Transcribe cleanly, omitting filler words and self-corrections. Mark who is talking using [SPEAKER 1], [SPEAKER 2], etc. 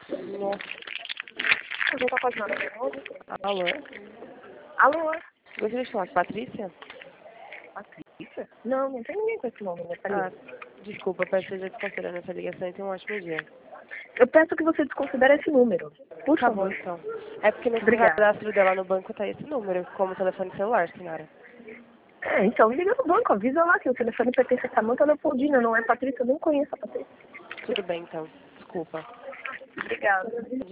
[SPEAKER 1] Nossa.
[SPEAKER 2] Eu não tô apaixonada.
[SPEAKER 1] Alô?
[SPEAKER 2] Alô?
[SPEAKER 1] Gostaria de falar com a Patrícia?
[SPEAKER 2] Patrícia? Não, não tem ninguém com esse nome, né?
[SPEAKER 1] Ah, desculpa, peço que seja desconsiderando essa ligação e tenha um ótimo dia.
[SPEAKER 2] Eu peço que você desconsidere esse número. Por
[SPEAKER 1] Tá bom,
[SPEAKER 2] favor.
[SPEAKER 1] então. É porque no
[SPEAKER 2] Obrigada.
[SPEAKER 1] cadastro dela no banco tá esse número, como telefone celular, senhora.
[SPEAKER 2] Então liga no banco, avisa lá que o telefone pertence a Samanta Leopoldina, não é Patrícia, eu nem conheço a Patrícia.
[SPEAKER 1] Tudo bem, então. Desculpa.
[SPEAKER 2] Obrigada.